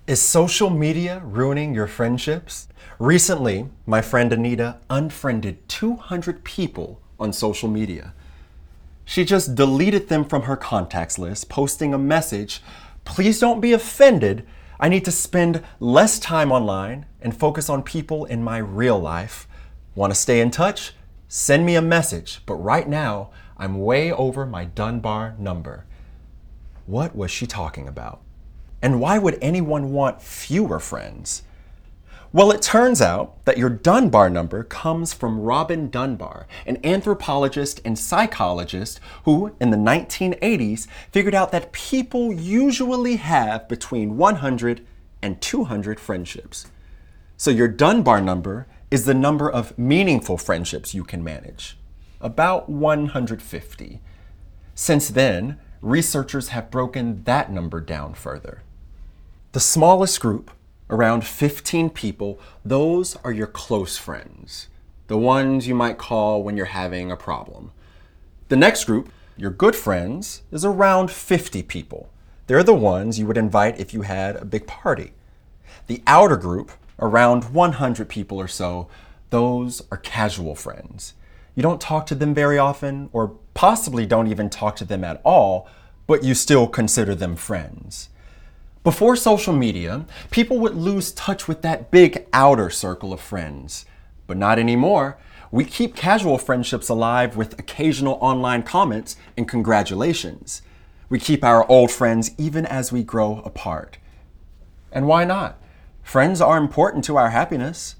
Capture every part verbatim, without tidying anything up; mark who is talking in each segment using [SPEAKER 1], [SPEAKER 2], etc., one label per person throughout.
[SPEAKER 1] Is social media ruining your friendships? Recently, my friend Anita unfriended two hundred people on social media. She just deleted them from her contacts list, posting a message, "Please don't be offended. I need to spend less time online and focus on people in my real life. Want to stay in touch? Send me a message, but right now, I'm way over my Dunbar number." What was she talking about? And why would anyone want fewer friends? Well, it turns out that your Dunbar number comes from Robin Dunbar, an anthropologist and psychologist who, in the nineteen eighties, figured out that people usually have between one hundred and two hundred friendships. So your Dunbar number is the number of meaningful friendships you can manage, about one hundred fifty. Since then, researchers have broken that number down further. The smallest group, around fifteen people, those are your close friends, the ones you might call when you're having a problem. The next group, your good friends, is around fifty people. They're the ones you would invite if you had a big party. The outer group, around one hundred people or so, those are casual friends. You don't talk to them very often, or possibly don't even talk to them at all, but you still consider them friends. Before social media, people would lose touch with that big outer circle of friends. But not anymore. We keep casual friendships alive with occasional online comments and congratulations. We keep our old friends even as we grow apart. And why not? Friends are important to our happiness.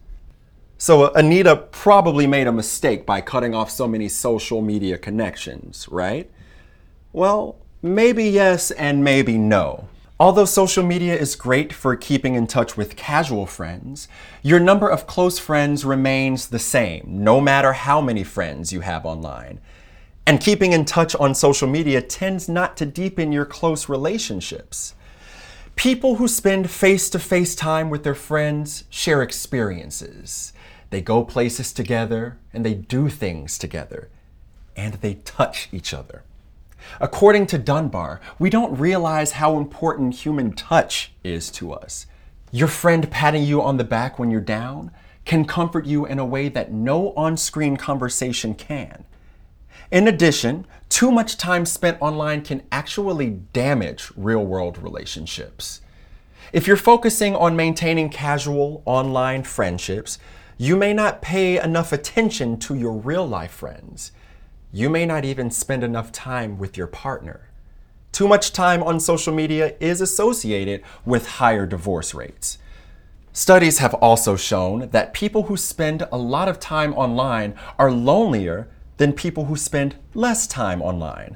[SPEAKER 1] So Anita probably made a mistake by cutting off so many social media connections, right? Well, maybe yes and maybe no. Although social media is great for keeping in touch with casual friends, your number of close friends remains the same, no matter how many friends you have online. And keeping in touch on social media tends not to deepen your close relationships. People who spend face-to-face time with their friends share experiences. They go places together, and they do things together, and they touch each other. According to Dunbar, we don't realize how important human touch is to us. Your friend patting you on the back when you're down can comfort you in a way that no on-screen conversation can. In addition, too much time spent online can actually damage real-world relationships. If you're focusing on maintaining casual online friendships, you may not pay enough attention to your real-life friends. You may not even spend enough time with your partner. Too much time on social media is associated with higher divorce rates. Studies have also shown that people who spend a lot of time online are lonelier than people who spend less time online.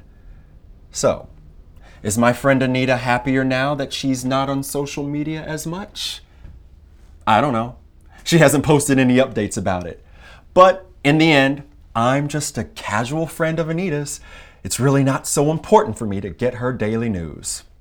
[SPEAKER 1] So, is my friend Anita happier now that she's not on social media as much? I don't know. She hasn't posted any updates about it. But in the end, I'm just a casual friend of Anita's. It's really not so important for me to get her daily news.